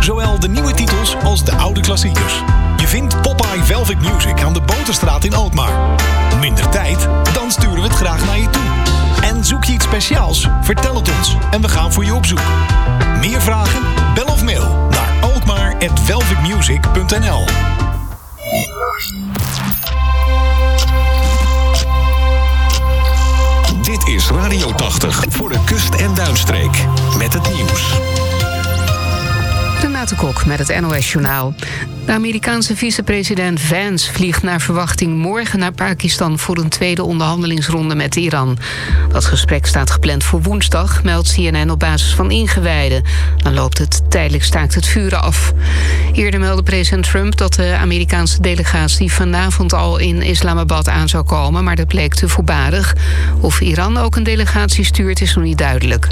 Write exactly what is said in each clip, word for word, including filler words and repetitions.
Zowel de nieuwe titels als de oude klassiekers. Je vindt Popeye Velvet Music aan de Boterstraat in Alkmaar. Minder tijd? Dan sturen we het graag naar je toe. En zoek je iets speciaals? Vertel het ons en we gaan voor je op zoek. Meer vragen? Bel of mail naar alkmaar at velvetmusic punt n l. Dit is Radio tachtig voor de kust- en duinstreek. Met het nieuws. Renate Kok met het N O S-journaal. De Amerikaanse vicepresident Vance vliegt naar verwachting morgen naar Pakistan voor een tweede onderhandelingsronde met Iran. Dat gesprek staat gepland voor woensdag, meldt C N N op basis van ingewijden. Dan loopt het tijdelijk staakt het vuren af. Eerder meldde president Trump dat de Amerikaanse delegatie vanavond al in Islamabad aan zou komen, maar dat bleek te voorbarig. Of Iran ook een delegatie stuurt is nog niet duidelijk.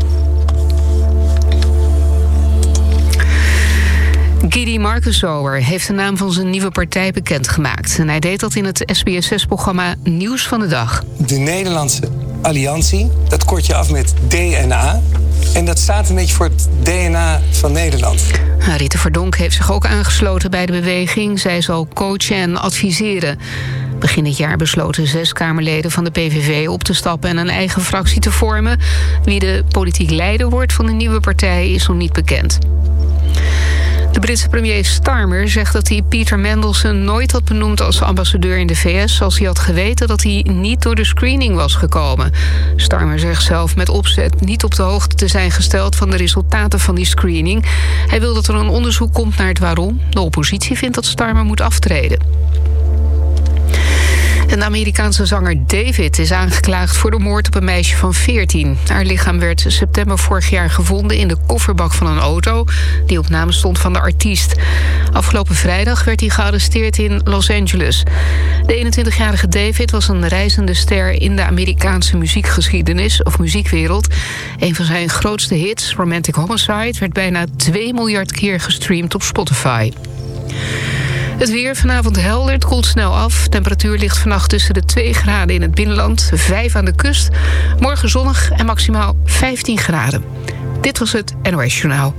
Gidi Markensower heeft de naam van zijn nieuwe partij bekendgemaakt. En hij deed dat in het S B S zes-programma Nieuws van de Dag. De Nederlandse Alliantie, dat kort je af met D N A. En dat staat een beetje voor het D N A van Nederland. Rita Verdonk heeft zich ook aangesloten bij de beweging. Zij zal coachen en adviseren. Begin dit jaar besloten zes Kamerleden van de P V V op te stappen en een eigen fractie te vormen. Wie de politiek leider wordt van de nieuwe partij is nog niet bekend. De Britse premier Starmer zegt dat hij Peter Mandelson nooit had benoemd als ambassadeur in de V S als hij had geweten dat hij niet door de screening was gekomen. Starmer zegt zelf met opzet niet op de hoogte te zijn gesteld van de resultaten van die screening. Hij wil dat er een onderzoek komt naar het waarom. De oppositie vindt dat Starmer moet aftreden. En de Amerikaanse zanger David is aangeklaagd voor de moord op een meisje van veertien. Haar lichaam werd september vorig jaar gevonden in de kofferbak van een auto die op naam stond van de artiest. Afgelopen vrijdag werd hij gearresteerd in Los Angeles. De eenentwintigjarige David was een reizende ster in de Amerikaanse muziekgeschiedenis of muziekwereld. Een van zijn grootste hits, Romantic Homicide, werd bijna twee miljard keer gestreamd op Spotify. Het weer vanavond helder, het koelt snel af. Temperatuur ligt vannacht tussen de twee graden in het binnenland, vijf aan de kust. Morgen zonnig en maximaal vijftien graden. Dit was het N O S-journaal.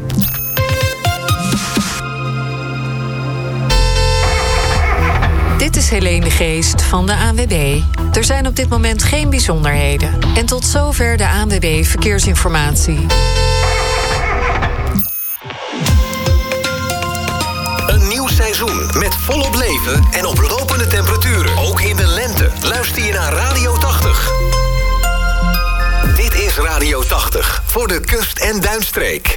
Dit is Helene de Geest van de A N W B. Er zijn op dit moment geen bijzonderheden. En tot zover de A N W B Verkeersinformatie. Seizoen met volop leven en oplopende temperaturen. Ook in de lente. Luister je naar Radio tachtig. Dit is Radio tachtig voor de kust- en duinstreek.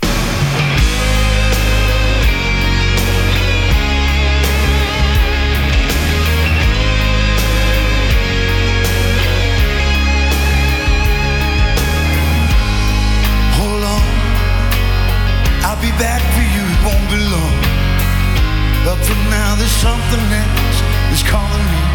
Hold on, I'll be back for you, it won't be long. But for now there's something else that's calling me.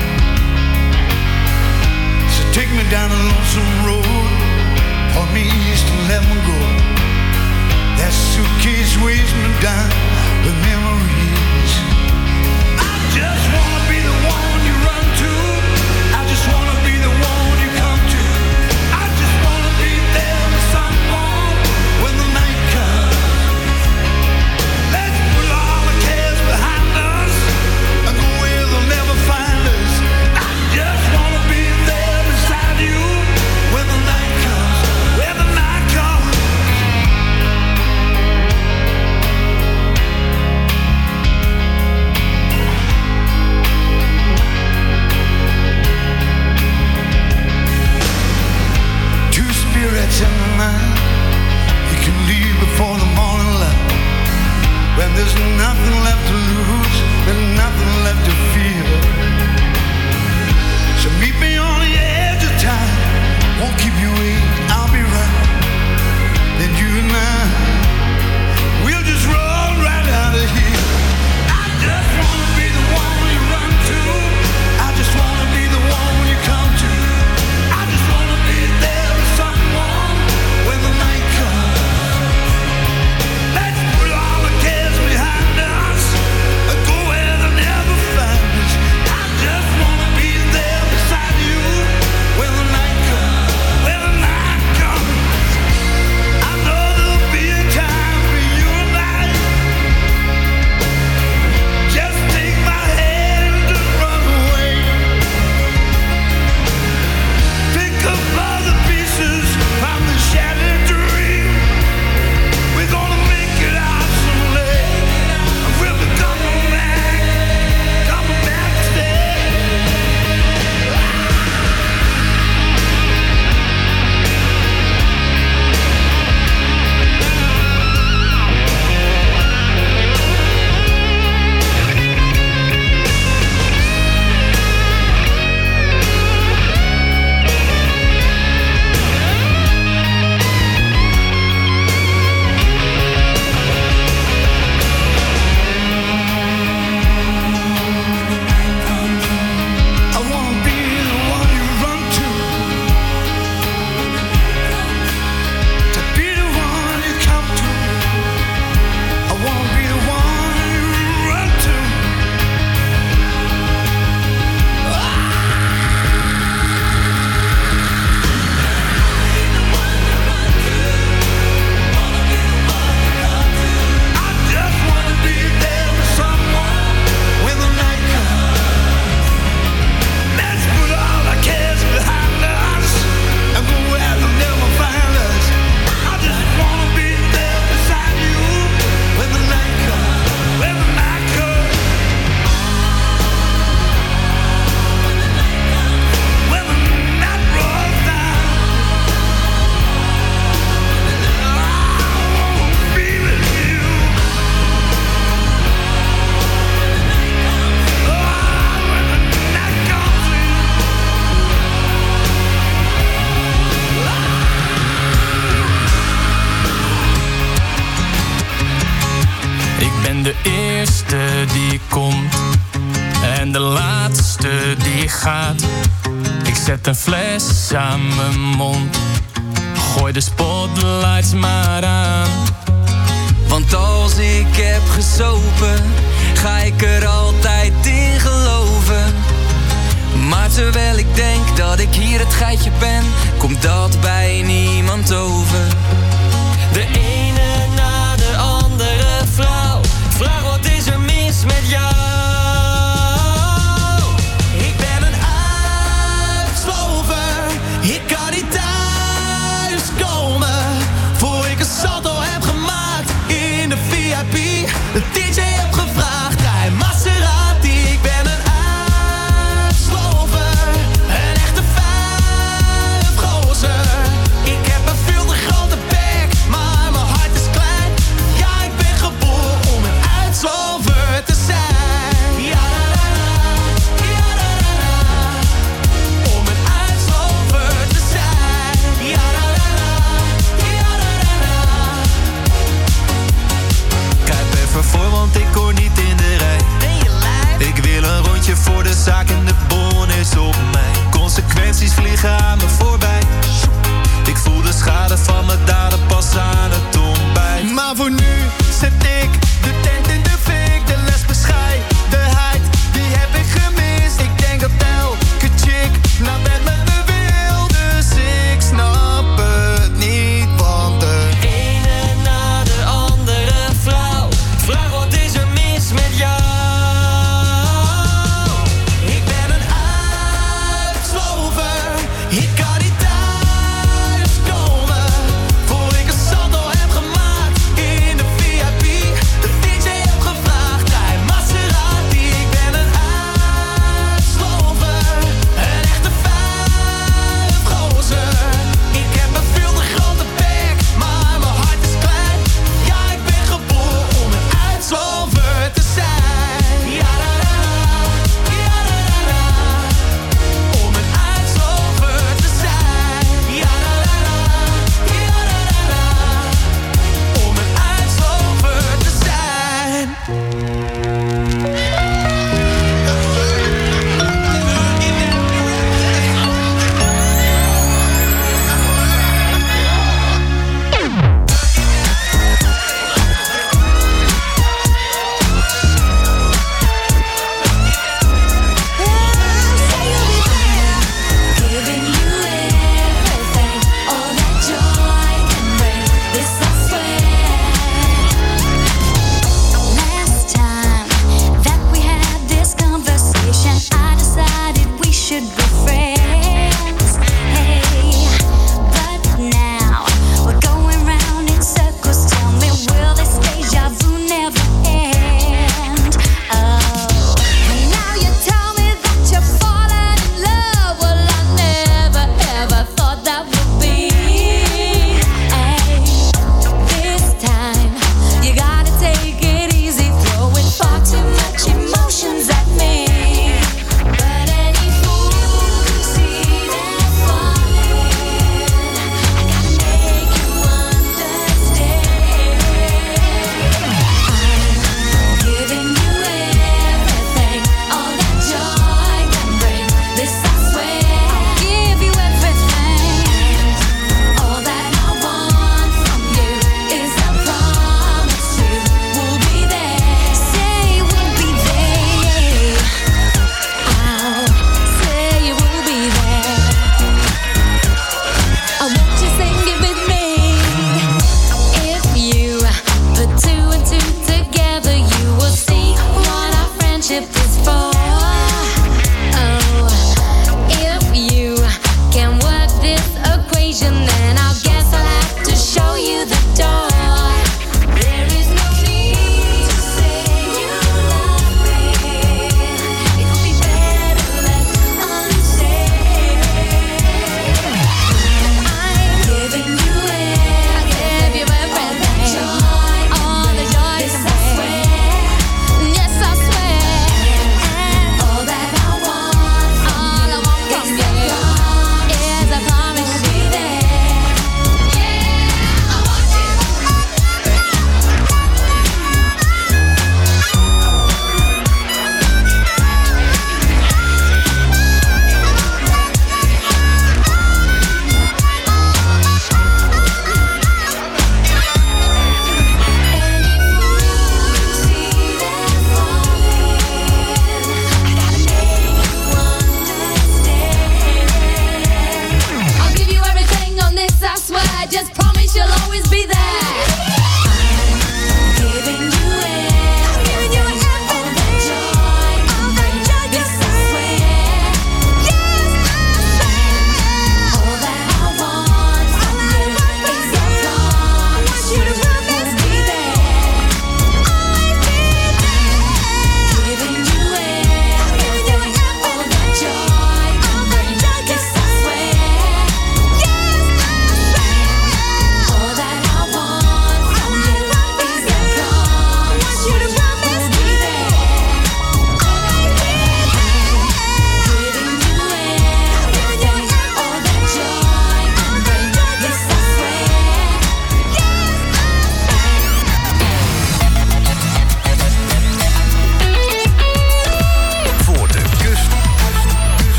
So take me down a lonesome road, point me east and let me go. That suitcase weighs me down with memories. I just wanna be the one you run to. I just wanna be the one you come to. I just wanna be there when the sun falls, when the night comes. Let's put all the cares behind us and go where they'll never find us. I just wanna be there beside you when the night comes, when the night comes. ben de eerste die komt en de laatste die gaat. Ik zet een fles aan mijn mond, gooi de spotlights maar aan. Want als ik heb gesopen, ga ik er altijd in geloven. Maar terwijl ik denk dat ik hier het geitje ben, komt dat bij niemand over. De ene na de andere vrouw, vraag wat is er mis met jou? Ik ben een uitslover, ik kan niet thuis komen voor ik een salto heb gemaakt in de V I P. De D J heb gevraagd, rij Maserati. Ik ben een uitslover, een echte vijfgozer.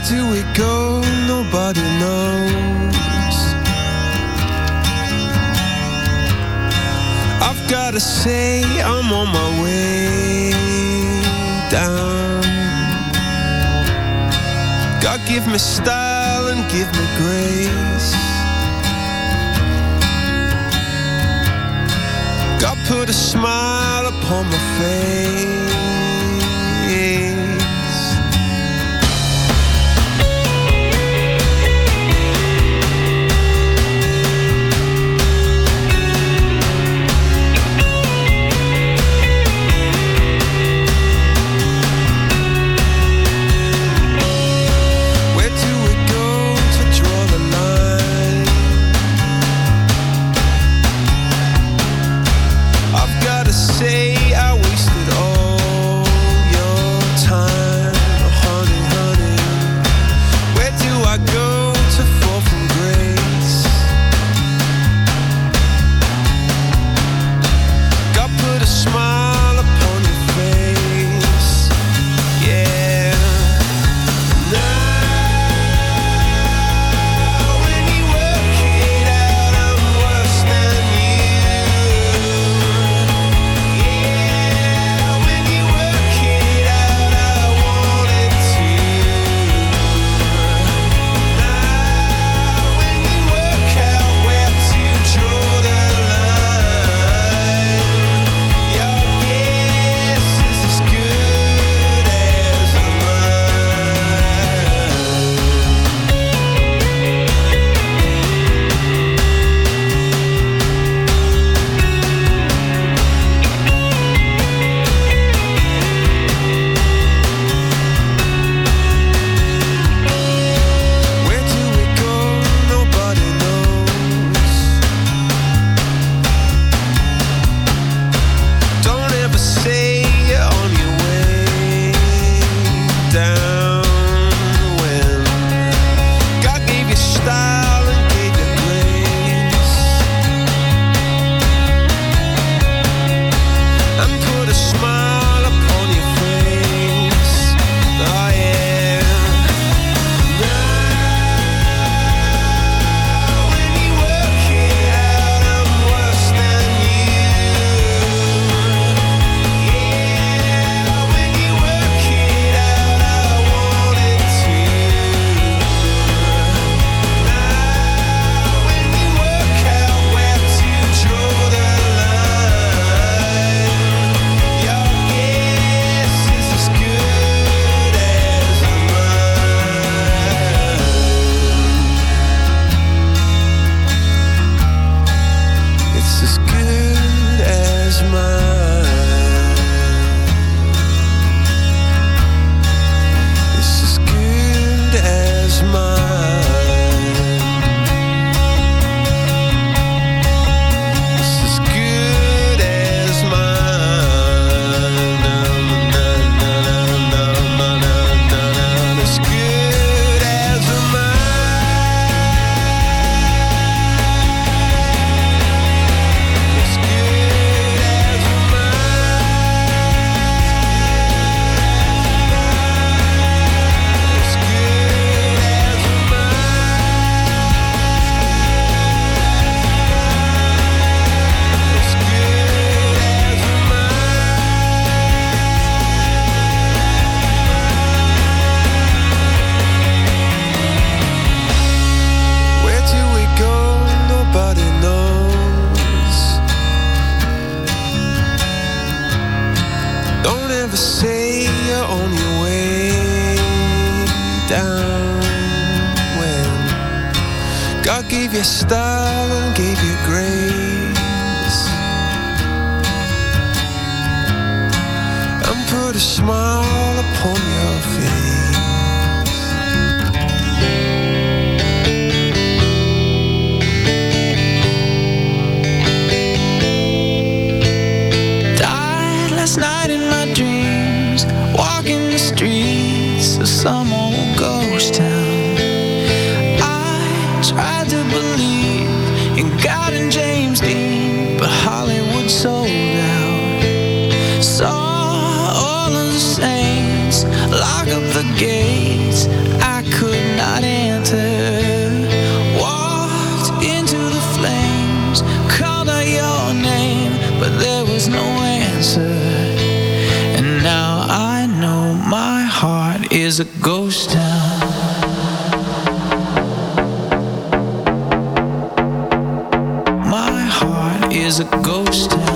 do we go? Nobody knows. I've gotta say I'm on my way down. God give me style and give me grace. God put a smile upon my face. Say I wasted all your time, honey, honey. Where do I go to fall from grace? God put a smile upon your face, yeah. Now when you work it out, I'm worse than you. Gave you style and gave you grace, and put a smile upon your face. Died last night in my dreams, walking the streets of some old ghost town. Tried to believe in God and James Dean, but Hollywood sold out. Saw all of the saints lock up the is a ghost town. My heart is a ghost town.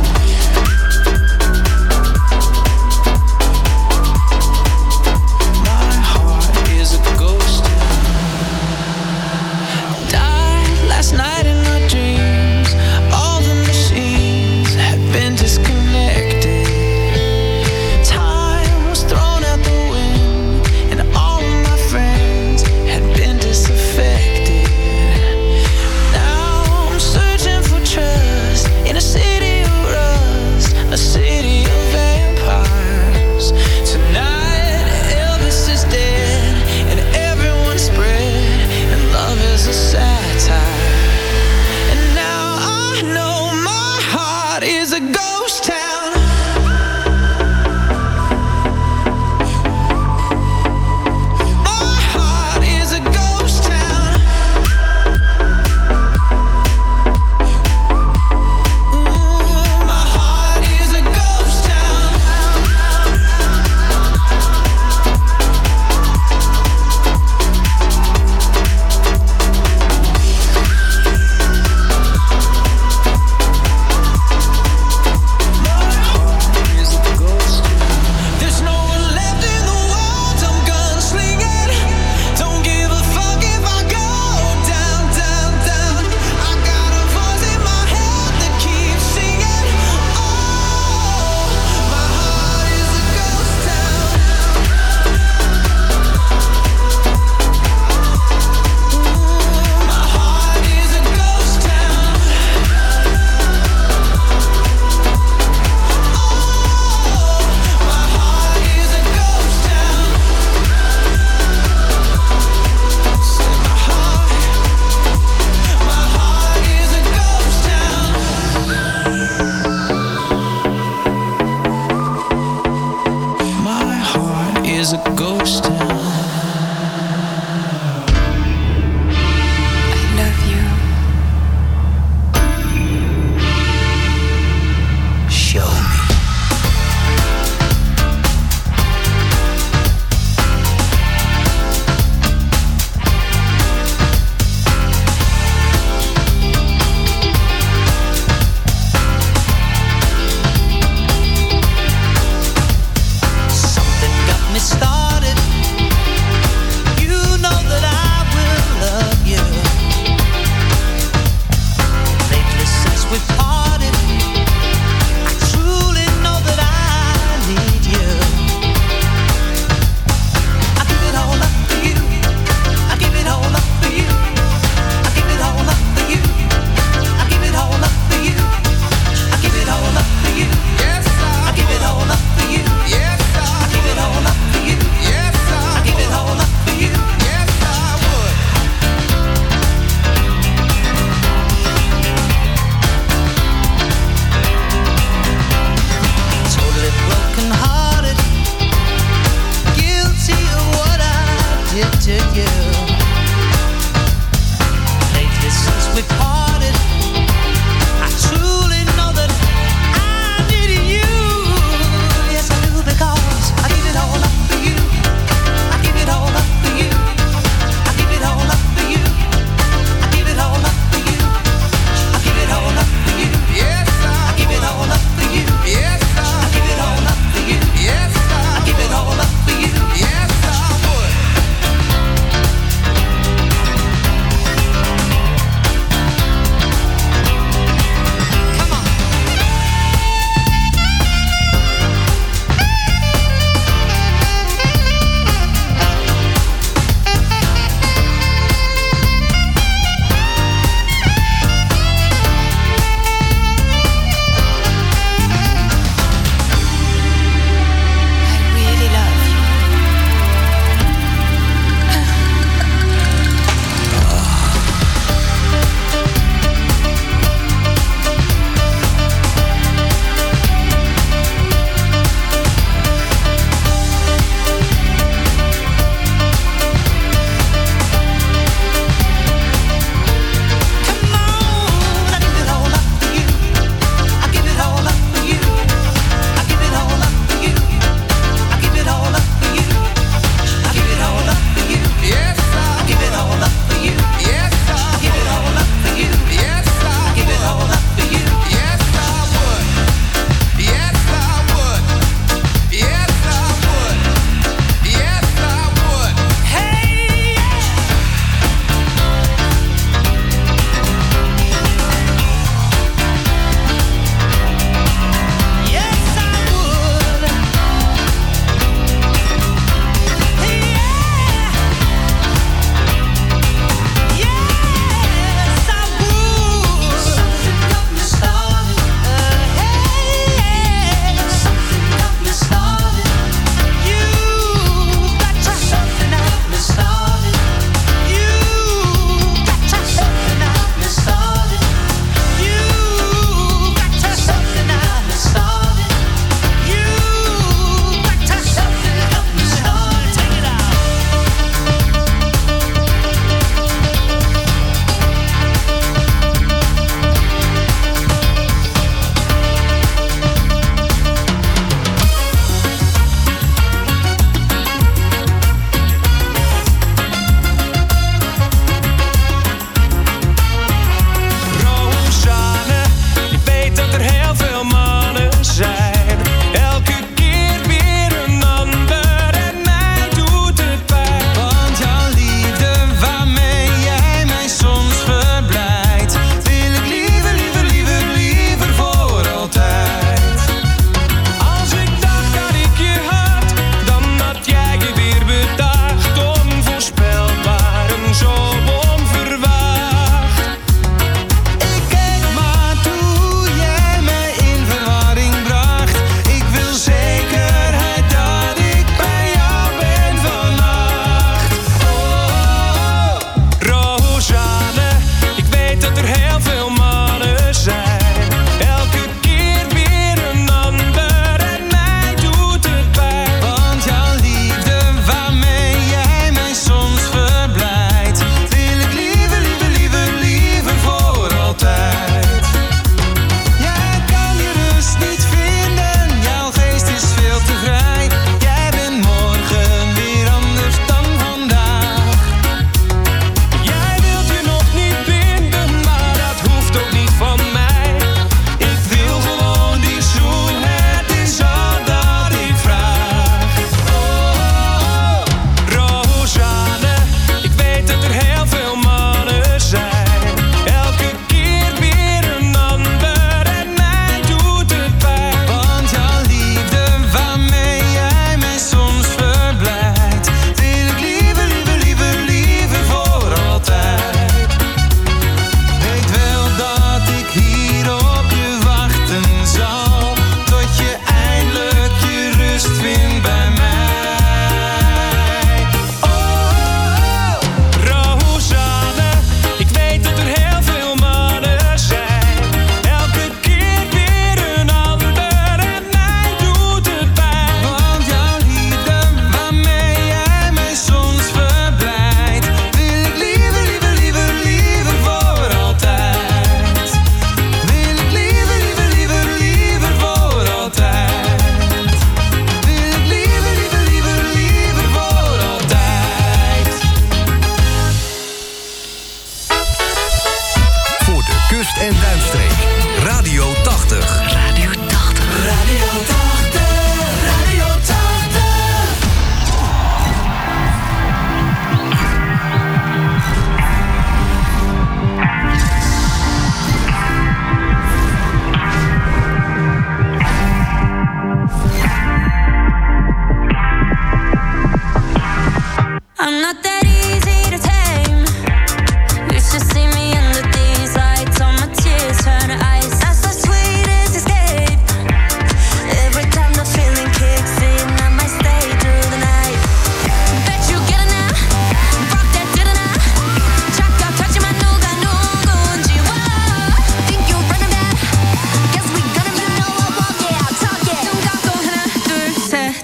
My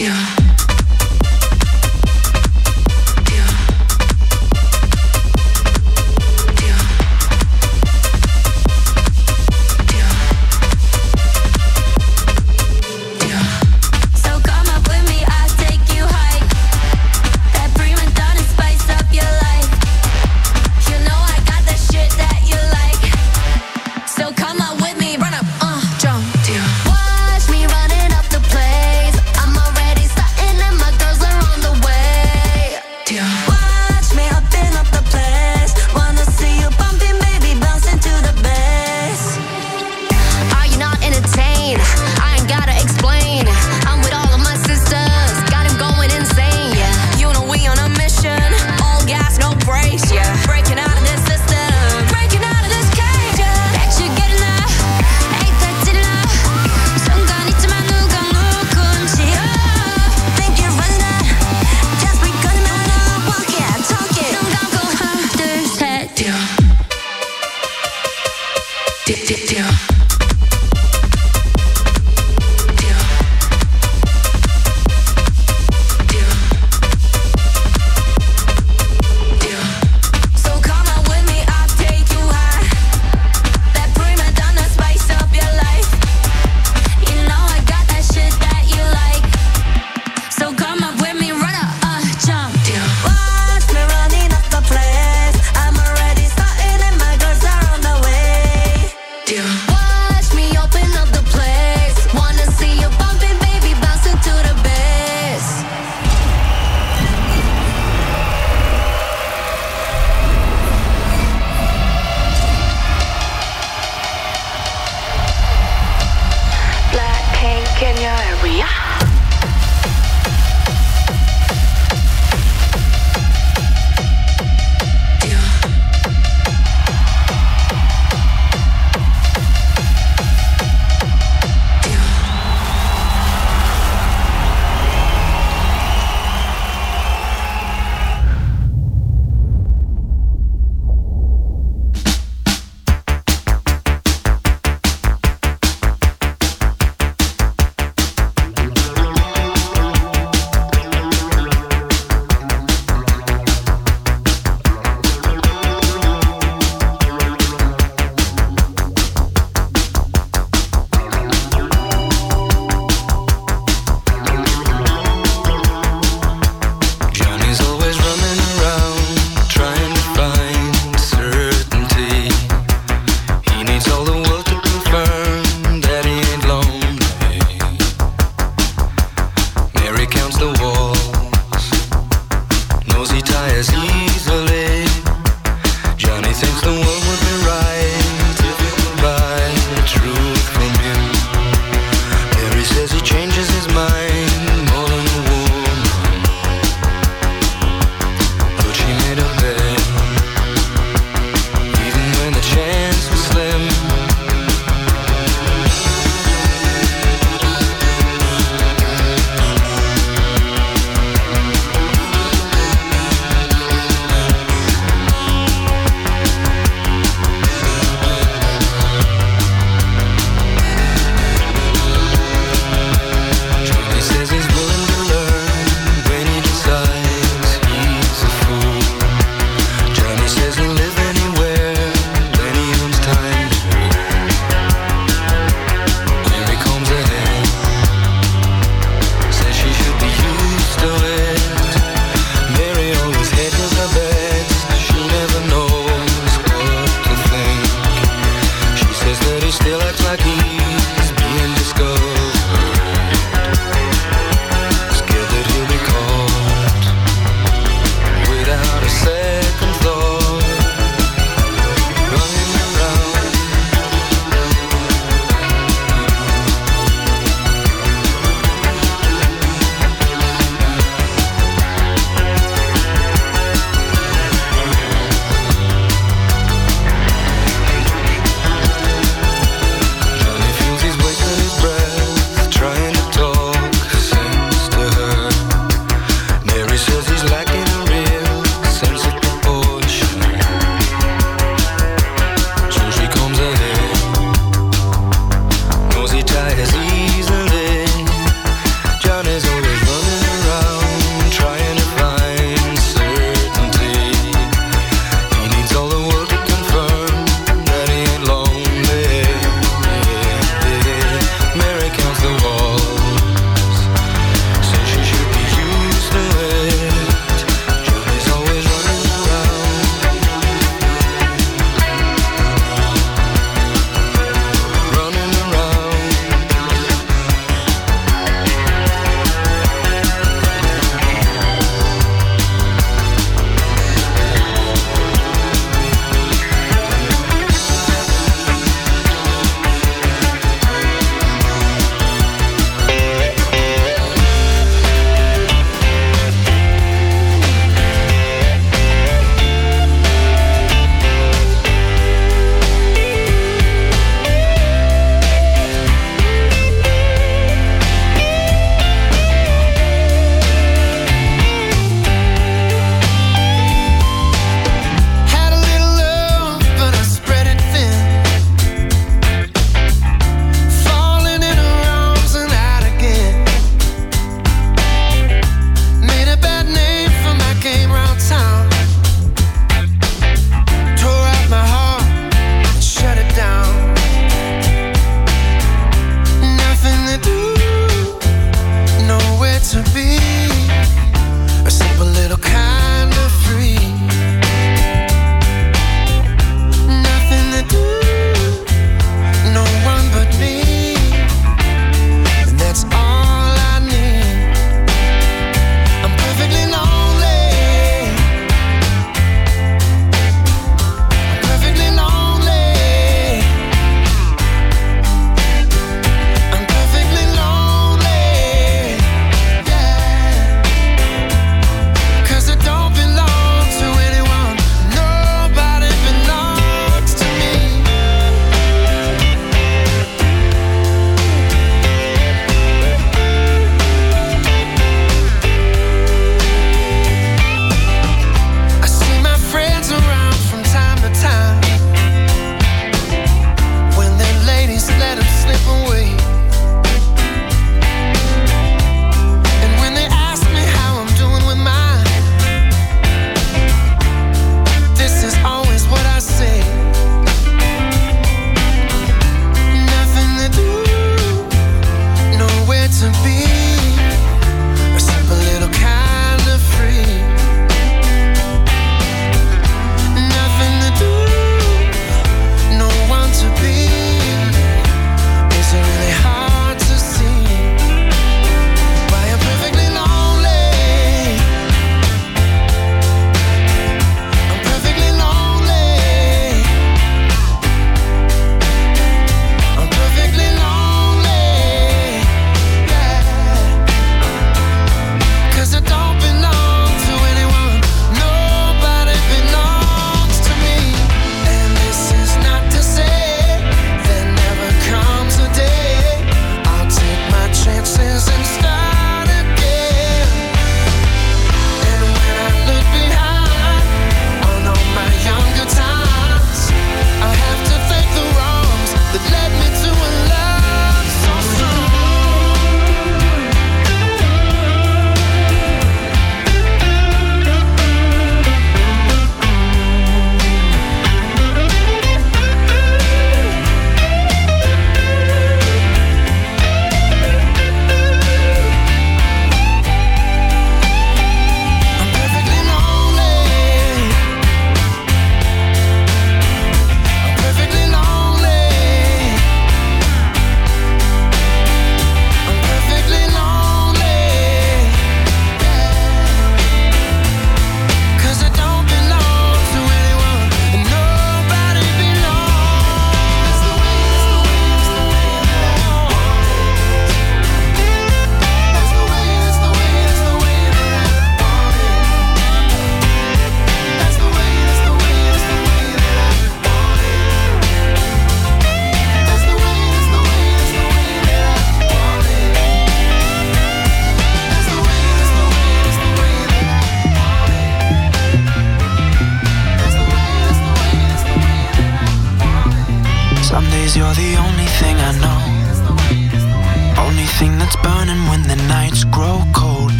Johnny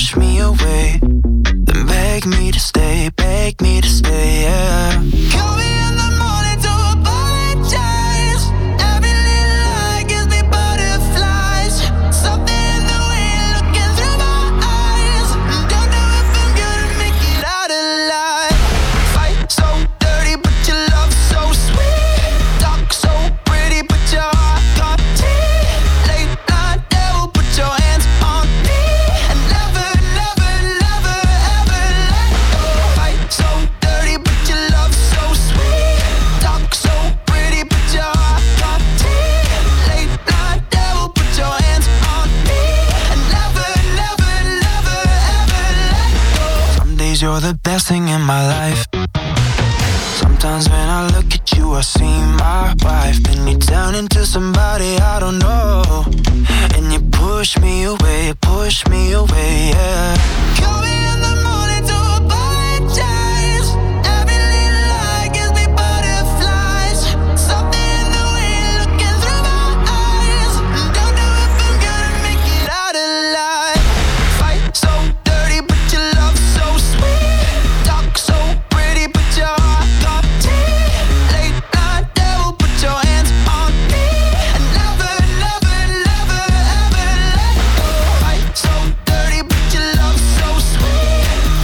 push me away, then beg me to stay, beg me to stay, yeah. Call me in the morning to apologize. Every little lie gives me butterflies. Something in the way you're looking through my eyes. Don't know if I'm gonna make it out alive. Fight so dirty, but your love so sweet. Talk so pretty, but your heart got teeth. Late night devil, put your hands on me. And never, never, never, ever let go. Fight so dirty, but your love so sweet. Talk so pretty, but your heart got teeth. Late night devil, put your hands on me. And never, never, never, ever let go. Some days you're the best thing in my life. Sometimes when I look at you, I see my wife. Then you turn into somebody I don't know, and you push me away, push me away, yeah. Call me in the morning to apologize. Every little lie gives me butterflies. Something in the way you're looking through my eyes. Don't know if I'm gonna make it out alive. Fight so dirty, but your love so sweet. Talk so pretty, but your heart got teeth. Late night devil, put your hands on me. And never, never, never, ever let go. Fight so dirty, but your love so sweet.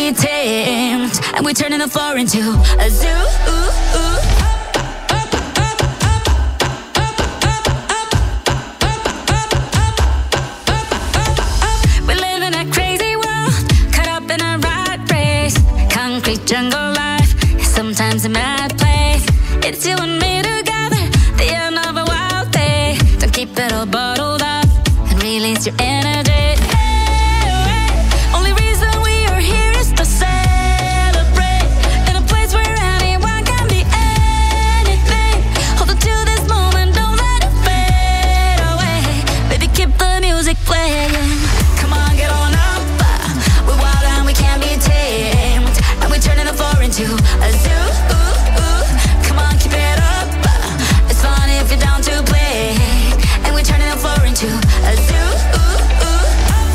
be tamed, and we're turning the floor into a zoo. Ooh, ooh. Jungle life, sometimes a mad place. It's you and me together, the end of a wild day. Don't keep it all bottled up and release your energy. Hey, hey. Only reason we are here is to celebrate in a place where anyone can be anything. Hold on to this moment, don't let it fade away. Baby, keep the music playing. Come on, get on up. We're wild and we can't be tamed. We're turning the floor into a zoo. Ooh, ooh. Come on, keep it up. It's fun if you're down to play. And we're turning the floor into a zoo. Ooh, ooh.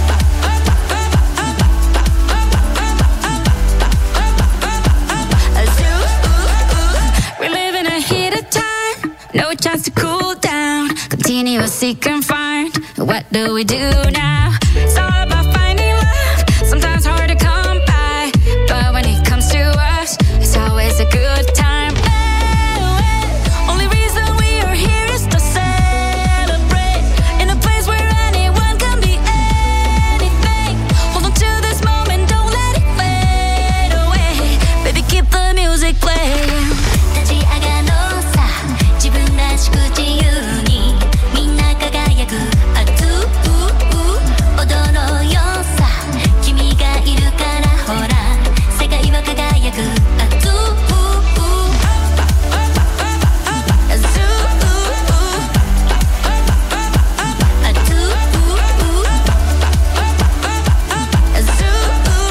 A zoo. Ooh, ooh. We're living a heated time, no chance to cool down. Continuously confined. What do we do now? It's all about finding love. Sometimes hard to come by, but when it comes to us, it's always a good time. Hey, hey. Only reason we are here is to celebrate in a place where anyone can be anything. Hold on to this moment, don't let it fade away. Baby, keep the music playing. 立ち上がろうさ、自分らしく自由にみんな輝く。あずう踊ろうよさ、君がいるからほら世界は輝く。あずうあずうあずうあずう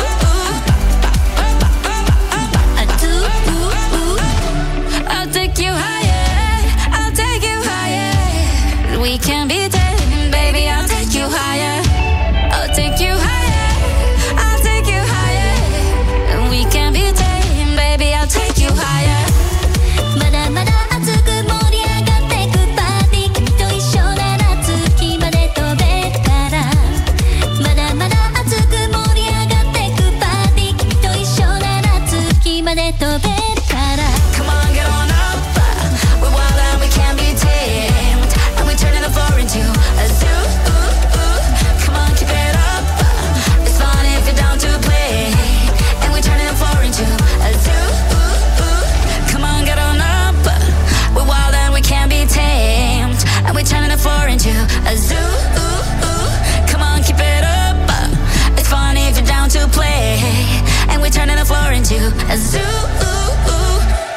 I'll take you higher, I'll take you higher. We can be taken, baby, I'll take you higher. I'll take you higher, I'll take you higher. We can be taken, baby, I'll take you higher. まだまだ熱く盛り上がってくパーティー、君と一緒なら月まで飛べるから。まだまだ熱く盛り上がってくパーティー、君と一緒なら月まで飛べるから。Come on, get on up. We're wild and we can't be tamed, and we're turning the floor into a zoo. Ooh, ooh. Come on, keep it up. It's fun if you're down to play, and we're turning the floor into a zoo. Ooh, ooh. Come on, get on up. We're wild and we can't be tamed, and we're turning the floor into a zoo. Ooh, ooh. Come on, keep it up. It's fun if you're down to play, and we're turning the floor into a zoo. Ooh, ooh.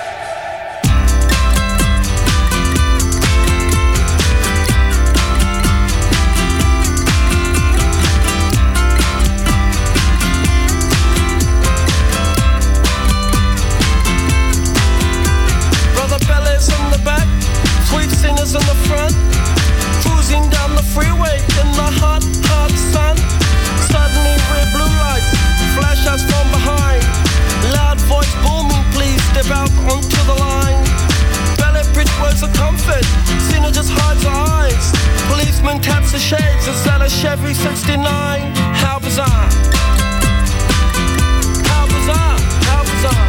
In the back, sweet singers in the front, cruising down the freeway in the hot, hot sun. Suddenly red blue lights flash us from behind. Loud voice booming, please step out onto the line. Ballet bridge words of comfort, Cena just hides her eyes. Policeman taps the shades, is that a Chevy sixty-nine? How bizarre, how bizarre, how bizarre.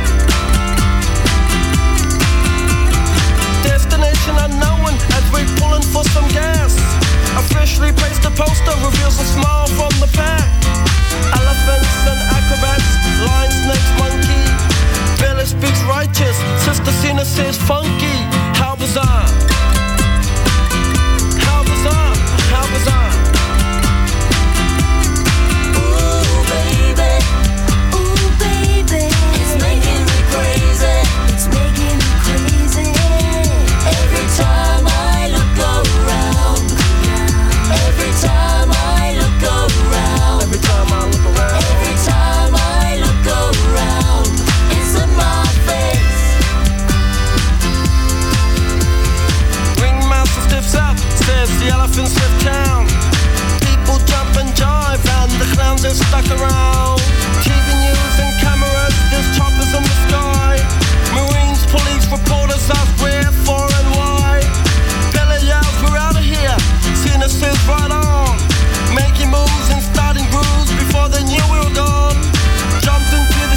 Destination unknown as we're pulling for some gas. Officially placed a poster reveals a smile from the pack. Elephants and acrobats, lion, snakes, monkey. Billy speaks righteous, Sister Cena says funky. How bizarre, how bizarre, how bizarre. Ooh baby, ooh baby, it's making me crazy, it's making me crazy. Every time I look around, every time I look around, every time I look around, every time I look around, it's in my face. Ringmaster stiffs up, says the elephants lift town. People jump and jive, and the clowns are stuck around. T V news and cameras, there's choppers in the sky. Marines, police, reporters ask where, for, and why. Billy yells, we're out of here. Cena says right on, making moves and starting grooves before they knew we were gone. Jumped into the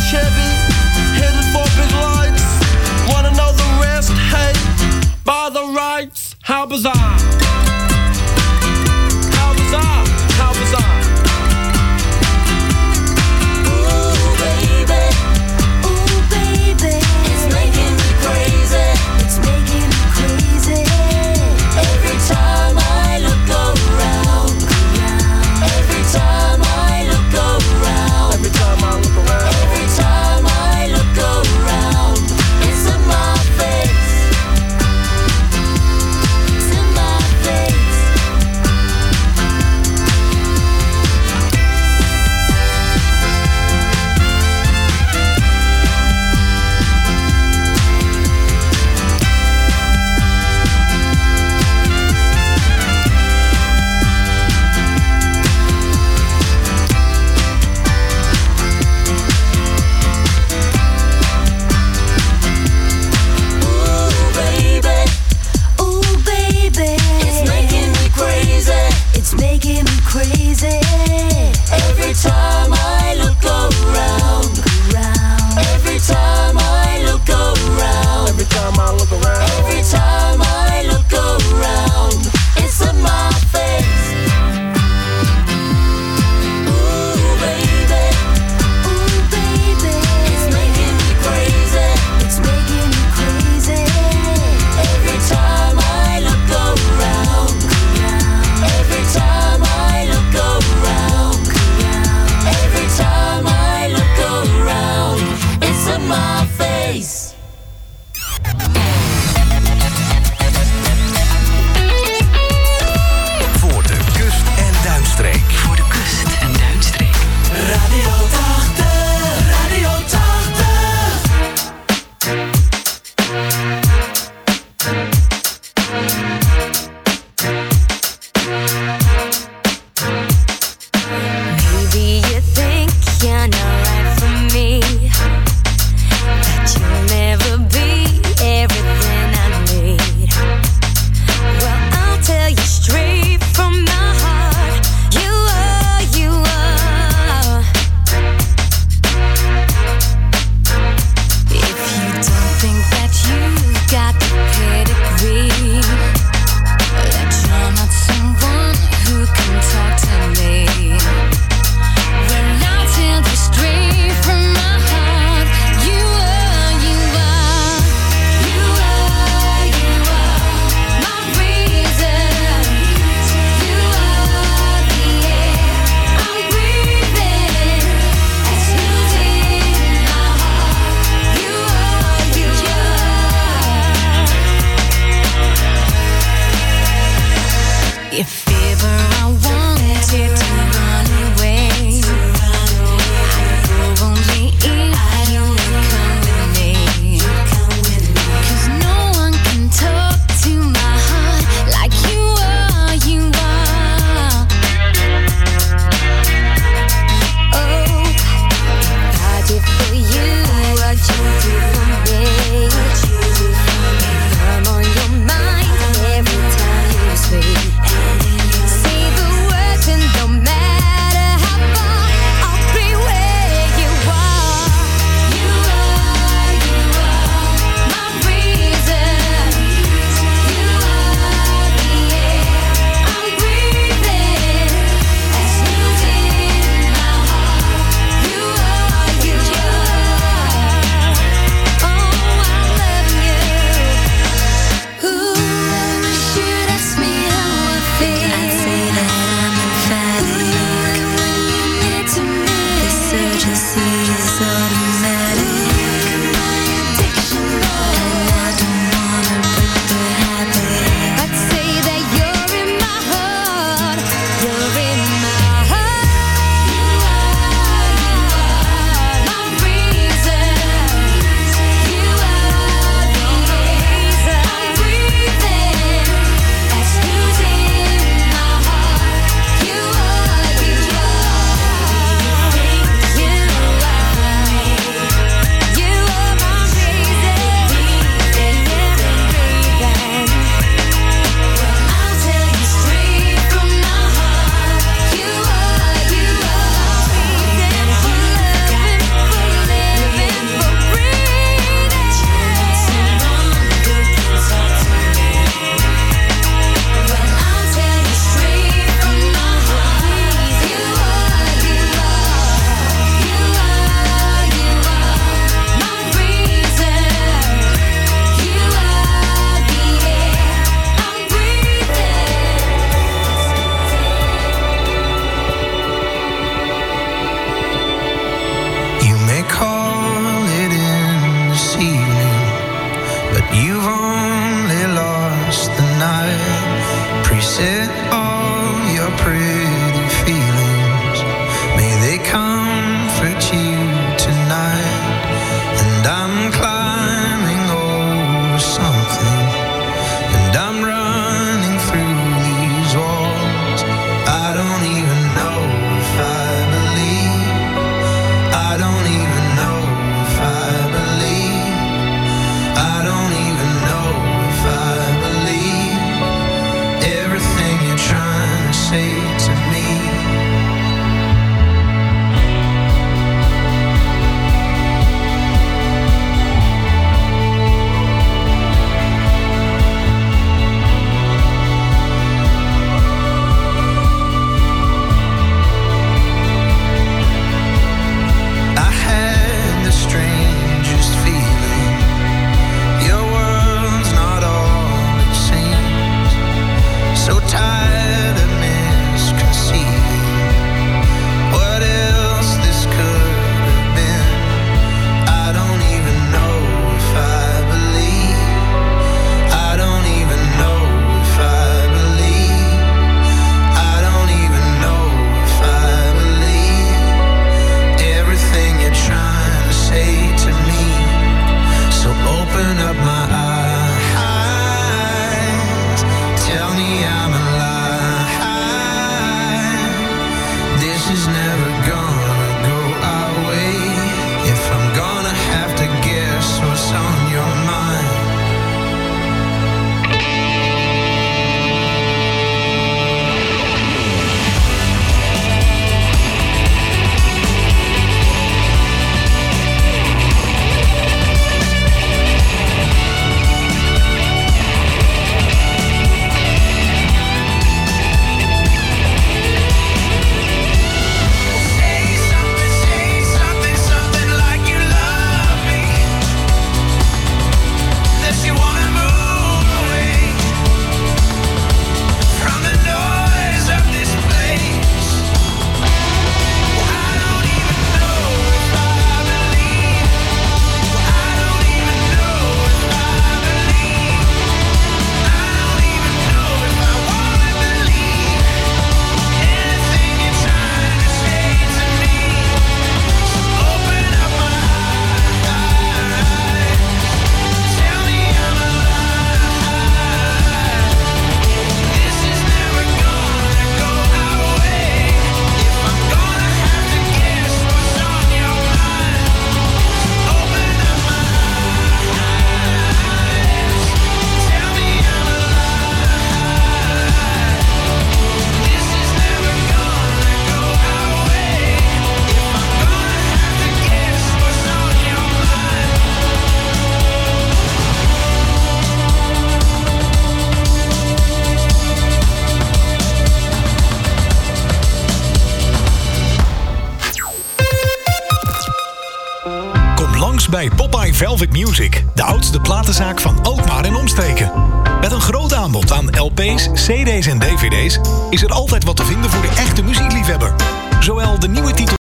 gast bij Popeye Velvet Music, de oudste platenzaak van Alkmaar en omstreken. Met een groot aanbod aan L P's, C D's en D V D's is er altijd wat te vinden voor de echte muziekliefhebber. Zowel de nieuwe titel